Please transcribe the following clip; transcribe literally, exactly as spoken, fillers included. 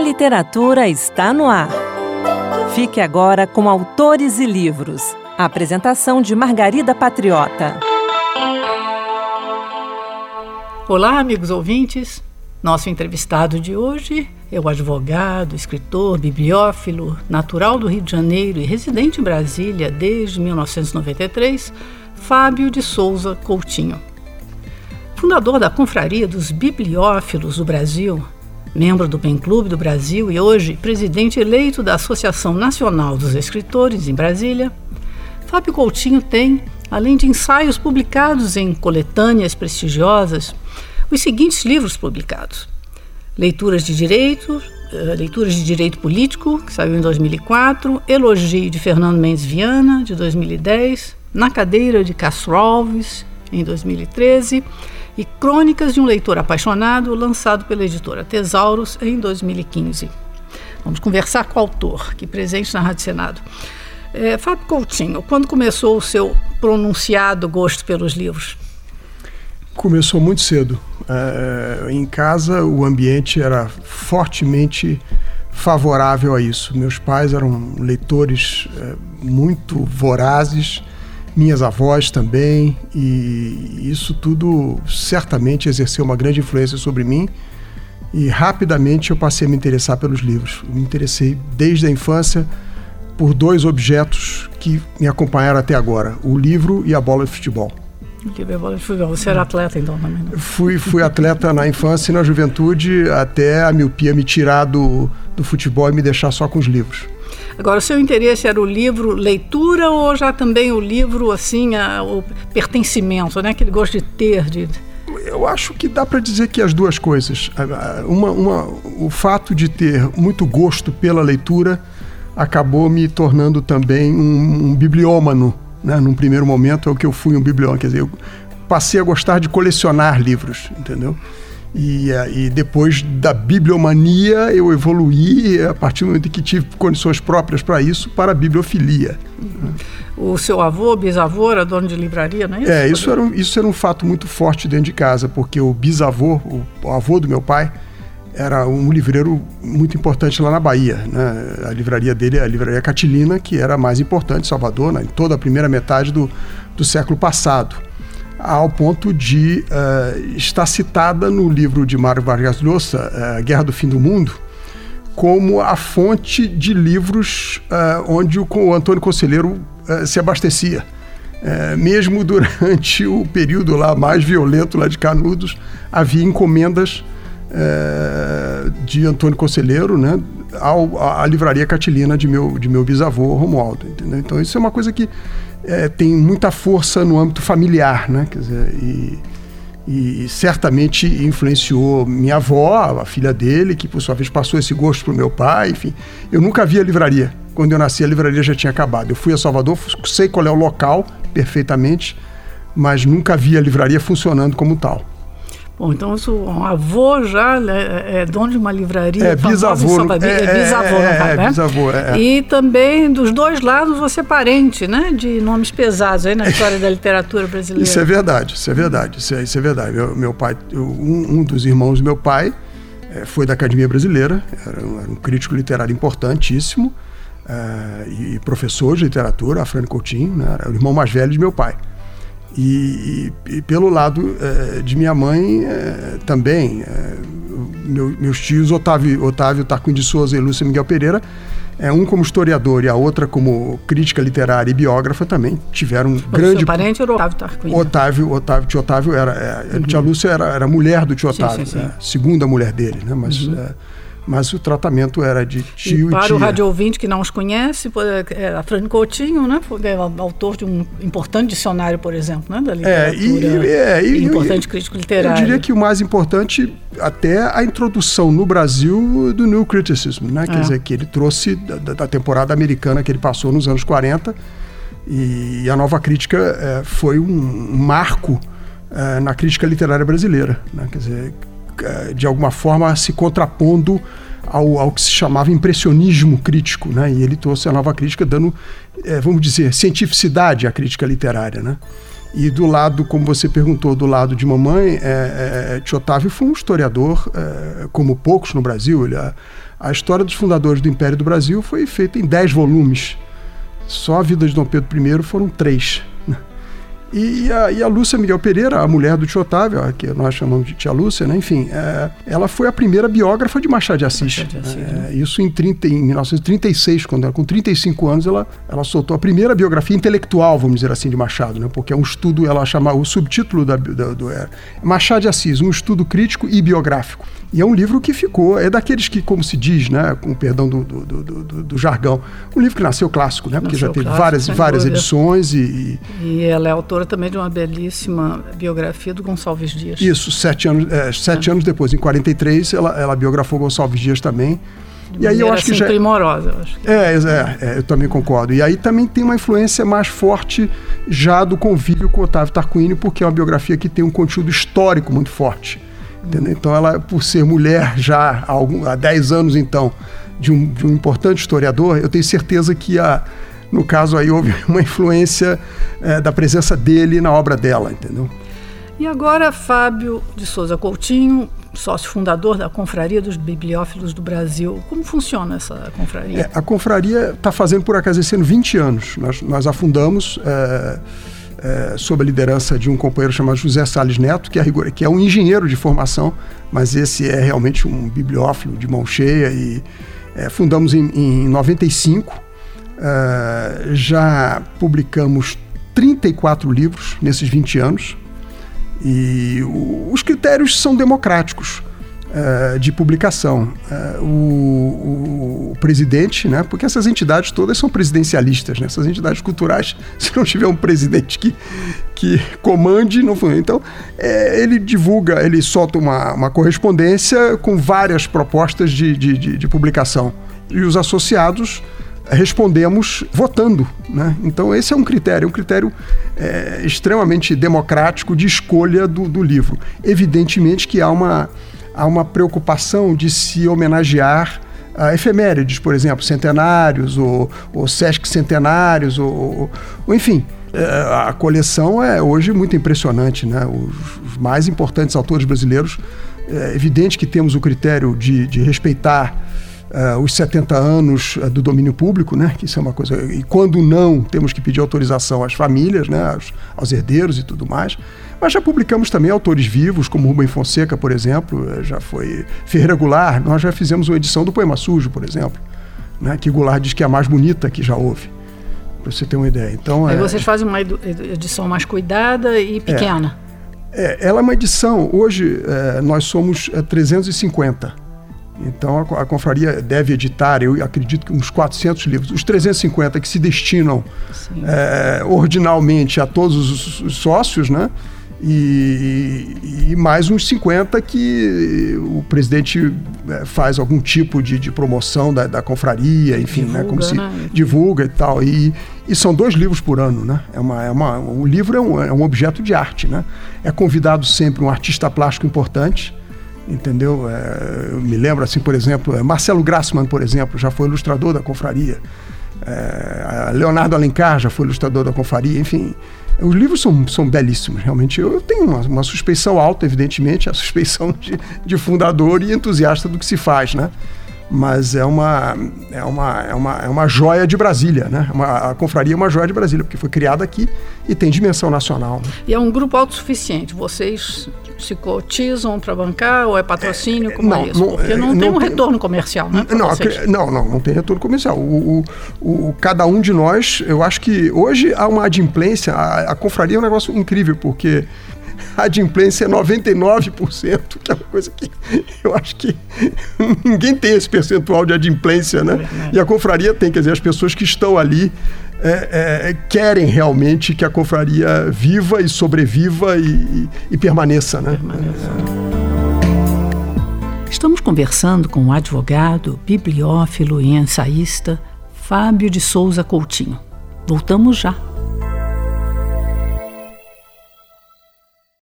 literatura está no ar. Fique agora com Autores e Livros. A apresentação de Margarida Patriota. Olá, amigos ouvintes. Nosso entrevistado de hoje é o advogado, escritor, bibliófilo, natural do Rio de Janeiro e residente em Brasília desde mil novecentos e noventa e três, Fábio de Souza Coutinho. Fundador da Confraria dos Bibliófilos do Brasil, membro do Pen Clube do Brasil e hoje presidente eleito da Associação Nacional dos Escritores em Brasília, Fábio Coutinho tem, além de ensaios publicados em coletâneas prestigiosas, os seguintes livros publicados: Leituras de Direito, uh, Leituras de Direito Político, que saiu em dois mil e quatro, Elogio de Fernando Mendes Viana, de dois mil e dez, Na Cadeira de Castro Alves, em dois mil e treze, e Crônicas de um Leitor Apaixonado, lançado pela editora Tesauros em dois mil e quinze. Vamos conversar com o autor, aqui presente na Rádio Senado. É, Fábio Coutinho, quando começou o seu pronunciado gosto pelos livros? Começou muito cedo. É, em casa, o ambiente era fortemente favorável a isso. Meus pais eram leitores é, muito vorazes, minhas avós também, e isso tudo certamente exerceu uma grande influência sobre mim, e rapidamente eu passei a me interessar pelos livros. Eu me interessei desde a infância por dois objetos que me acompanharam até agora: o livro e a bola de futebol. O livro e a bola de futebol. Você era atleta então também, não? Fui, fui atleta na infância e na juventude, até a miopia me tirar do, do futebol e me deixar só com os livros. Agora, o seu interesse era o livro leitura ou já também o livro, assim, a, o pertencimento, né? Aquele gosto de ter, de... Eu acho que dá para dizer que as duas coisas. Uma, uma, o fato de ter muito gosto pela leitura acabou me tornando também um, um bibliômano, né? Num primeiro momento é o que eu fui, um bibliômano. Quer dizer, eu passei a gostar de colecionar livros, entendeu? E, e depois da bibliomania eu evoluí, a partir do momento em que tive condições próprias para isso, para a bibliofilia. O seu avô, bisavô, era dono de livraria, não é isso? É, isso era, um, isso era um fato muito forte dentro de casa, porque o bisavô, o, o avô do meu pai, era um livreiro muito importante lá na Bahia, né? A livraria dele é a Livraria Catilina, que era a mais importante em Salvador, né? Em toda a primeira metade do, do século passado, ao ponto de uh, estar citada no livro de Mário Vargas Llosa, uh, Guerra do Fim do Mundo, como a fonte de livros uh, onde o, o Antônio Conselheiro uh, se abastecia. Uh, mesmo durante o período lá mais violento lá de Canudos, havia encomendas uh, de Antônio Conselheiro, né, ao, à livraria Catilina de meu, de meu bisavô Romualdo, entendeu? Então isso é uma coisa que É, tem muita força no âmbito familiar, né? Quer dizer, e, e certamente influenciou minha avó, a filha dele, que por sua vez passou esse gosto para o meu pai. Enfim, eu nunca vi a livraria. Quando eu nasci, a livraria já tinha acabado. Eu fui a Salvador, sei qual é o local perfeitamente, mas nunca vi a livraria funcionando como tal. Bom, então o avô já é, é dono de uma livraria. É bisavô. Em Salvador, é, é bisavô, é, não, é, né? é bisavô, é. E também dos dois lados você é parente, né? De nomes pesados aí na história da literatura brasileira. Isso é verdade, isso é verdade, isso é, isso é verdade. Meu, meu pai, um, um dos irmãos do meu pai é, foi da Academia Brasileira, era um, era um crítico literário importantíssimo, é, e professor de literatura, Afrânio Coutinho, né? Era o irmão mais velho de meu pai. E, e, e pelo lado é, de minha mãe é, também, é, meu, meus tios Otávio, Otávio Tarquim de Souza e Lúcia Miguel Pereira, é, um como historiador e a outra como crítica literária e biógrafa, também tiveram um grande... Seu parente era o Otávio Tarquim. Otávio, Otávio, tio Otávio era... É, uhum. Tia Lúcia era, era mulher do tio Otávio, sim, sim, sim. É, segunda mulher dele, né? Mas... Uhum. É, mas o tratamento era de tio e, e para tia. o rádio ouvinte que não os conhece, é Afrânio Coutinho, né, foi autor de um importante dicionário, por exemplo, né, da literatura, é, e, é, e, e importante e, crítico literário. Eu diria que o mais importante, até a introdução no Brasil do New Criticism, né, quer é. dizer, que ele trouxe da, da temporada americana que ele passou nos anos quarenta, e a nova crítica é, foi um marco é, na crítica literária brasileira, né, quer dizer, de alguma forma se contrapondo ao, ao que se chamava impressionismo crítico, né? E ele trouxe a nova crítica dando, é, vamos dizer, cientificidade à crítica literária, né? E do lado, como você perguntou, do lado de mamãe, é, é, tio Otávio foi um historiador, é, como poucos no Brasil. Ele, a, A história dos fundadores do Império do Brasil foi feita em dez volumes. Só a vida de Dom Pedro primeiro foram três. E a, e a Lúcia Miguel Pereira, a mulher do tio Otávio, que nós chamamos de tia Lúcia, né? Enfim, é, ela foi a primeira biógrafa de Machado de Assis. Machado de Assis, é, né? Isso em, trinta, em mil novecentos e trinta e seis, quando ela, com trinta e cinco anos, ela, ela soltou a primeira biografia intelectual, vamos dizer assim, de Machado, né? Porque é um estudo, ela chama, o subtítulo da, da, do é, Machado de Assis, um estudo crítico e biográfico. E é um livro que ficou, é daqueles que, como se diz, né, com perdão do, do, do, do, do jargão, um livro que nasceu clássico, né? Porque nasceu já teve clássico, várias, várias edições. E, e ela é autora também de uma belíssima biografia do Gonçalves Dias. Isso, sete anos, é, sete é. anos depois, em quarenta e três, ela, ela biografou Gonçalves Dias também. De e aí eu acho assim, que já primorosa, eu acho que... É, é, é, eu também concordo. E aí também tem uma influência mais forte já do convívio com Otávio Tarquínio, porque é uma biografia que tem um conteúdo histórico muito forte. Entendeu? Então ela, por ser mulher já há, algum, há dez anos então, de um, de um importante historiador, eu tenho certeza que a, no caso aí houve uma influência é, da presença dele na obra dela, entendeu? E agora Fábio de Souza Coutinho, sócio fundador da Confraria dos Bibliófilos do Brasil. Como funciona essa confraria? É, a confraria está fazendo por acaso esse ano vinte anos. Nós, nós afundamos... É, É, sob a liderança de um companheiro chamado José Salles Neto, que é, rigor, que é um engenheiro de formação, mas esse é realmente um bibliófilo de mão cheia. E é, fundamos em, em noventa e cinco, é, já publicamos trinta e quatro livros nesses vinte anos, e o, os critérios são democráticos. Uh, de publicação. Uh, o, o, o presidente, né, porque essas entidades todas são presidencialistas, né, essas entidades culturais, se não tiver um presidente que, que comande, não foi. Então, é, ele divulga, ele solta uma, uma correspondência com várias propostas de, de, de, de publicação. E os associados respondemos votando, né? Então esse é um critério, um critério é, extremamente democrático de escolha do, do livro. Evidentemente que há uma há uma preocupação de se homenagear uh, efemérides, por exemplo, centenários, ou, ou Sesc centenários, ou, ou enfim. Uh, a coleção é hoje muito impressionante, né? Os, os mais importantes autores brasileiros, é evidente que temos o critério de, de respeitar uh, os setenta anos uh, do domínio público, né? Que isso é uma coisa... E quando não, temos que pedir autorização às famílias, né? aos, aos herdeiros e tudo mais. Mas já publicamos também autores vivos, como Rubem Fonseca, por exemplo, já foi Ferreira Goulart. Nós já fizemos uma edição do Poema Sujo, por exemplo, né, que Goulart diz que é a mais bonita que já houve, para você ter uma ideia. Então, Aí é, vocês fazem uma edição mais cuidada e pequena. É, é, ela é uma edição, hoje é, nós somos é, trezentos e cinquenta. Então a, a confraria deve editar, eu acredito que uns quatrocentos livros. Os trezentos e cinquenta que se destinam é, ordinalmente a todos os, os sócios, né? E, e mais uns cinquenta que o presidente faz algum tipo de, de promoção da, da confraria, enfim, divulga, né, como se né? divulga e tal. E, e são dois livros por ano, né? É uma, é uma, o livro é um, é um objeto de arte, né? É convidado sempre um artista plástico importante, entendeu? É, eu me lembro, assim, por exemplo, Marcelo Grassmann, por exemplo, já foi ilustrador da confraria. É, Leonardo Alencar já foi ilustrador da confraria, enfim... Os livros são, são belíssimos, realmente. Eu tenho uma, uma suspeição alta, evidentemente, a suspeição de, de fundador e entusiasta do que se faz, né? Mas é uma, é uma, é uma, é uma joia de Brasília, né? Uma, a confraria é uma joia de Brasília, porque foi criada aqui e tem dimensão nacional. Né? E é um grupo autossuficiente. Vocês se cotizam para bancar ou é patrocínio? Como não, é isso? Porque não, não tem um tem, retorno comercial, né? Não, não, não, não tem retorno comercial. O, o, o, cada um de nós, eu acho que hoje há uma adimplência. A, a confraria é um negócio incrível, porque a adimplência é noventa e nove por cento, que é uma coisa que eu acho que ninguém tem esse percentual de adimplência, né? É, e a confraria tem, quer dizer, as pessoas que estão ali é, é, querem realmente que a confraria viva e sobreviva e, e, e permaneça, né? Permaneça. É. Estamos conversando com o advogado, bibliófilo e ensaísta Fábio de Souza Coutinho. Voltamos já.